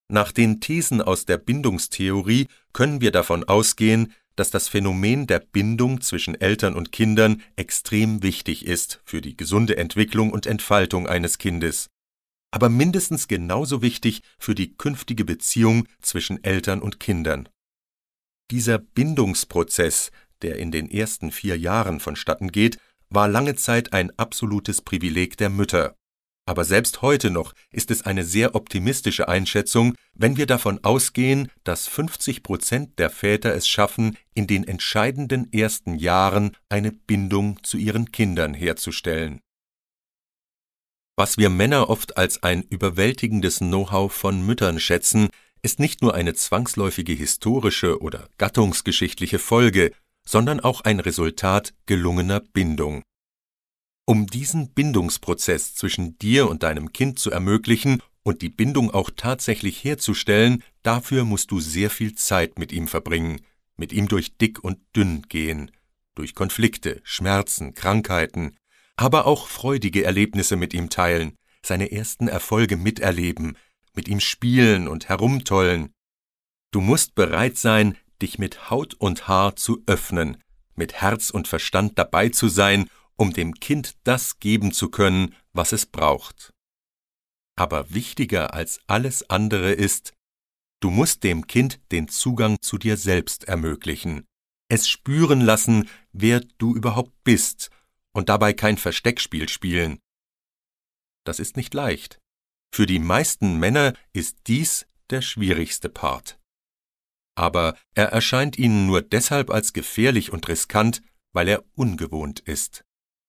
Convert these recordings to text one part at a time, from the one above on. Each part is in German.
Nach den Thesen aus der Bindungstheorie können wir davon ausgehen, dass das Phänomen der Bindung zwischen Eltern und Kindern extrem wichtig ist für die gesunde Entwicklung und Entfaltung eines Kindes, aber mindestens genauso wichtig für die künftige Beziehung zwischen Eltern und Kindern. Dieser Bindungsprozess, der in den ersten 4 Jahren vonstatten geht, war lange Zeit ein absolutes Privileg der Mütter. Aber selbst heute noch ist es eine sehr optimistische Einschätzung, wenn wir davon ausgehen, dass 50% der Väter es schaffen, in den entscheidenden ersten Jahren eine Bindung zu ihren Kindern herzustellen. Was wir Männer oft als ein überwältigendes Know-how von Müttern schätzen, ist nicht nur eine zwangsläufige historische oder gattungsgeschichtliche Folge, sondern auch ein Resultat gelungener Bindung. Um diesen Bindungsprozess zwischen dir und deinem Kind zu ermöglichen und die Bindung auch tatsächlich herzustellen, dafür musst du sehr viel Zeit mit ihm verbringen, mit ihm durch dick und dünn gehen, durch Konflikte, Schmerzen, Krankheiten, aber auch freudige Erlebnisse mit ihm teilen, seine ersten Erfolge miterleben, mit ihm spielen und herumtollen. Du musst bereit sein, dich mit Haut und Haar zu öffnen, mit Herz und Verstand dabei zu sein, um dem Kind das geben zu können, was es braucht. Aber wichtiger als alles andere ist, du musst dem Kind den Zugang zu dir selbst ermöglichen, es spüren lassen, wer du überhaupt bist und dabei kein Versteckspiel spielen. Das ist nicht leicht. Für die meisten Männer ist dies der schwierigste Part. Aber er erscheint ihnen nur deshalb als gefährlich und riskant, weil er ungewohnt ist.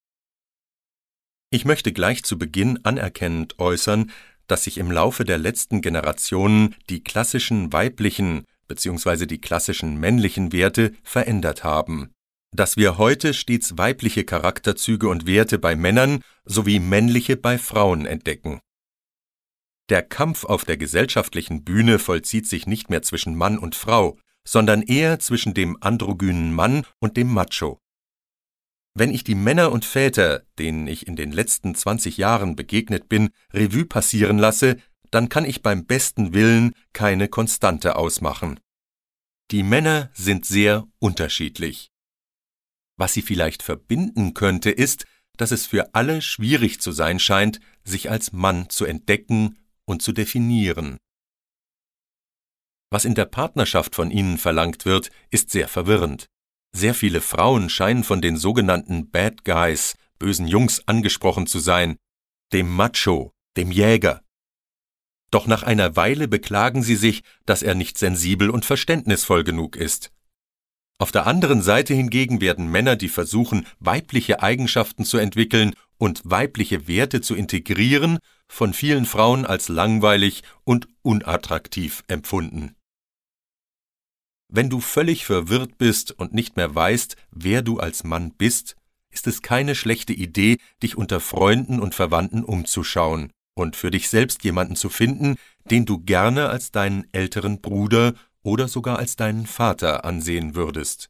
Ich möchte gleich zu Beginn anerkennend äußern, dass sich im Laufe der letzten Generationen die klassischen weiblichen bzw. die klassischen männlichen Werte verändert haben. Dass wir heute stets weibliche Charakterzüge und Werte bei Männern sowie männliche bei Frauen entdecken. Der Kampf auf der gesellschaftlichen Bühne vollzieht sich nicht mehr zwischen Mann und Frau, sondern eher zwischen dem androgynen Mann und dem Macho. Wenn ich die Männer und Väter, denen ich in den letzten 20 Jahren begegnet bin, Revue passieren lasse, dann kann ich beim besten Willen keine Konstante ausmachen. Die Männer sind sehr unterschiedlich. Was sie vielleicht verbinden könnte, ist, dass es für alle schwierig zu sein scheint, sich als Mann zu entdecken und zu definieren. Was in der Partnerschaft von ihnen verlangt wird, ist sehr verwirrend. Sehr viele Frauen scheinen von den sogenannten Bad Guys, bösen Jungs, angesprochen zu sein, dem Macho, dem Jäger. Doch nach einer Weile beklagen sie sich, dass er nicht sensibel und verständnisvoll genug ist. Auf der anderen Seite hingegen werden Männer, die versuchen, weibliche Eigenschaften zu entwickeln und weibliche Werte zu integrieren, von vielen Frauen als langweilig und unattraktiv empfunden. Wenn du völlig verwirrt bist und nicht mehr weißt, wer du als Mann bist, ist es keine schlechte Idee, dich unter Freunden und Verwandten umzuschauen und für dich selbst jemanden zu finden, den du gerne als deinen älteren Bruder oder sogar als deinen Vater ansehen würdest.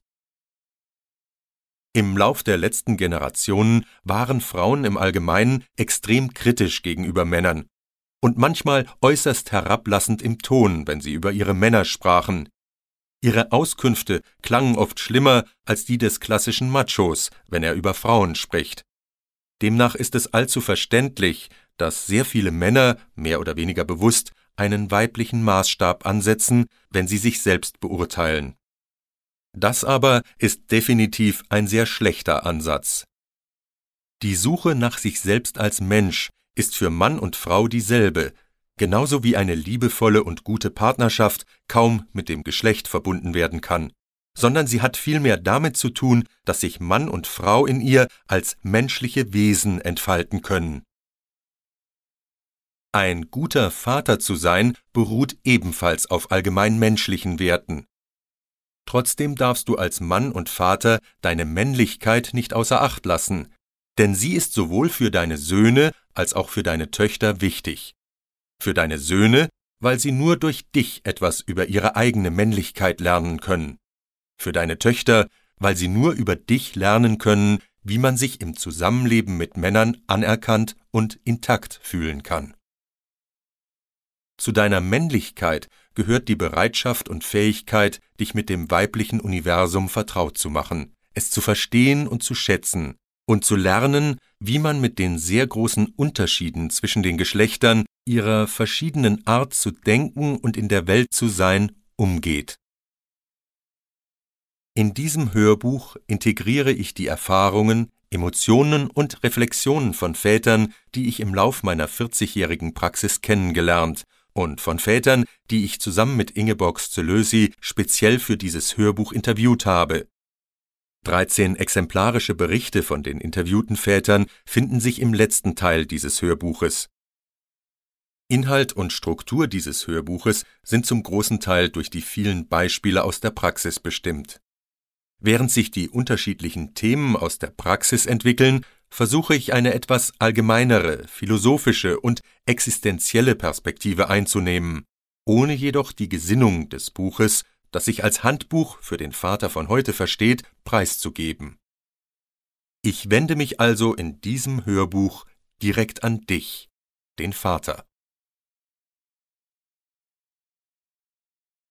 Im Lauf der letzten Generationen waren Frauen im Allgemeinen extrem kritisch gegenüber Männern und manchmal äußerst herablassend im Ton, wenn sie über ihre Männer sprachen. Ihre Auskünfte klangen oft schlimmer als die des klassischen Machos, wenn er über Frauen spricht. Demnach ist es allzu verständlich, dass sehr viele Männer, mehr oder weniger bewusst, einen weiblichen Maßstab ansetzen, wenn sie sich selbst beurteilen. Das aber ist definitiv ein sehr schlechter Ansatz. Die Suche nach sich selbst als Mensch ist für Mann und Frau dieselbe, genauso wie eine liebevolle und gute Partnerschaft kaum mit dem Geschlecht verbunden werden kann, sondern sie hat vielmehr damit zu tun, dass sich Mann und Frau in ihr als menschliche Wesen entfalten können. Ein guter Vater zu sein, beruht ebenfalls auf allgemein menschlichen Werten. Trotzdem darfst du als Mann und Vater deine Männlichkeit nicht außer Acht lassen, denn sie ist sowohl für deine Söhne als auch für deine Töchter wichtig. Für deine Söhne, weil sie nur durch dich etwas über ihre eigene Männlichkeit lernen können. Für deine Töchter, weil sie nur über dich lernen können, wie man sich im Zusammenleben mit Männern anerkannt und intakt fühlen kann. Zu deiner Männlichkeit gehört die Bereitschaft und Fähigkeit, dich mit dem weiblichen Universum vertraut zu machen, es zu verstehen und zu schätzen und zu lernen, wie man mit den sehr großen Unterschieden zwischen den Geschlechtern, ihrer verschiedenen Art zu denken und in der Welt zu sein, umgeht. In diesem Hörbuch integriere ich die Erfahrungen, Emotionen und Reflexionen von Vätern, die ich im Lauf meiner 40-jährigen Praxis kennengelernt und von Vätern, die ich zusammen mit Ingeborg Szelösi speziell für dieses Hörbuch interviewt habe. 13 exemplarische Berichte von den interviewten Vätern finden sich im letzten Teil dieses Hörbuches. Inhalt und Struktur dieses Hörbuches sind zum großen Teil durch die vielen Beispiele aus der Praxis bestimmt. Während sich die unterschiedlichen Themen aus der Praxis entwickeln, versuche ich eine etwas allgemeinere, philosophische und existenzielle Perspektive einzunehmen, ohne jedoch die Gesinnung des Buches, das sich als Handbuch für den Vater von heute versteht, preiszugeben. Ich wende mich also in diesem Hörbuch direkt an dich, den Vater.